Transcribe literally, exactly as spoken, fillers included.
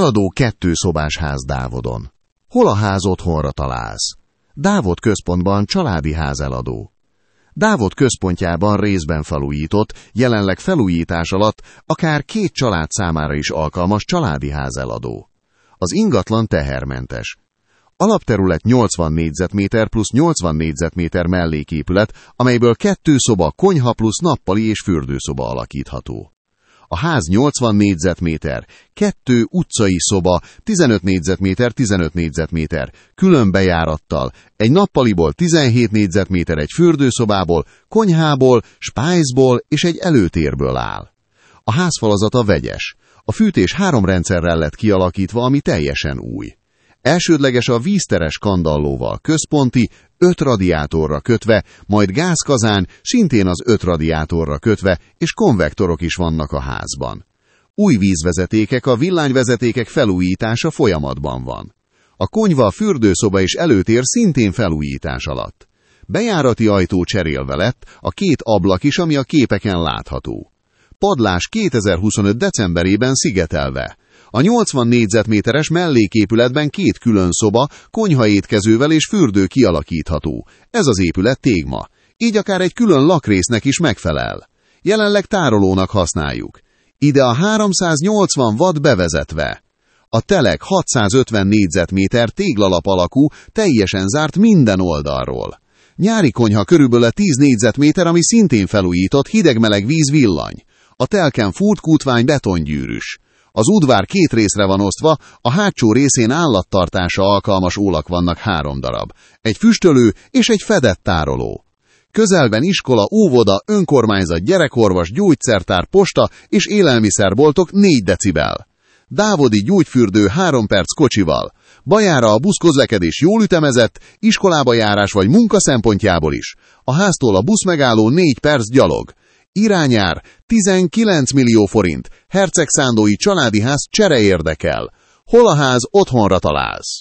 Eladó kettőszobás ház Dávodon. Hol a ház otthonra találsz? Dávod központban családi ház eladó. Dávod központjában részben felújított, jelenleg felújítás alatt akár két család számára is alkalmas családi ház eladó. Az ingatlan tehermentes. Alapterület nyolcvan négyzetméter plusz nyolcvan négyzetméter melléképület, amelyből kettő szoba, konyha plusz nappali és fürdőszoba alakítható. A ház nyolcvan négyzetméter, kettő utcai szoba, tizenöt négyzetméter, tizenöt négyzetméter, külön bejárattal, egy nappaliból tizenhét négyzetméter, egy fürdőszobából, konyhából, spájzból és egy előtérből áll. A házfalazata vegyes. A fűtés három rendszerrel lett kialakítva, ami teljesen új. Elsődleges a vízteres kandallóval központi, öt radiátorra kötve, majd gázkazán, szintén az öt radiátorra kötve, és konvektorok is vannak a házban. Új vízvezetékek, a villanyvezetékek felújítása folyamatban van. A konyva, fürdőszoba és előtér szintén felújítás alatt. Bejárati ajtó cserélve lett, a két ablak is, ami a képeken látható. Padlás kétezer-huszonöt decemberében szigetelve. A nyolcvan négyzetméteres melléképületben két külön szoba, konyhaétkezővel és fürdő kialakítható. Ez az épület tégma. Így akár egy külön lakrésznek is megfelel. Jelenleg tárolónak használjuk. Ide a háromszáznyolcvan watt bevezetve. A telek hatszázötven négyzetméter téglalap alakú, teljesen zárt minden oldalról. Nyári konyha körülbelül tíz négyzetméter, ami szintén felújított, hideg-meleg víz villany. A telken fúrtkútvány betongyűrűs. Az udvar két részre van osztva, a hátsó részén állattartása alkalmas ólak vannak három darab, egy füstölő és egy fedett tároló. Közelben iskola, óvoda, önkormányzat, gyerekorvos, gyógyszertár, posta és élelmiszerboltok négy decibel. Dávodi gyógyfürdő három perc kocsival. Bajára a buszközlekedés jól ütemezett, iskolába járás vagy munka szempontjából is. A háztól a buszmegálló négy perc gyalog. Irányár tizenkilenc millió forint, hercegszándói családi ház csere érdekel. Hol a ház otthonra találsz?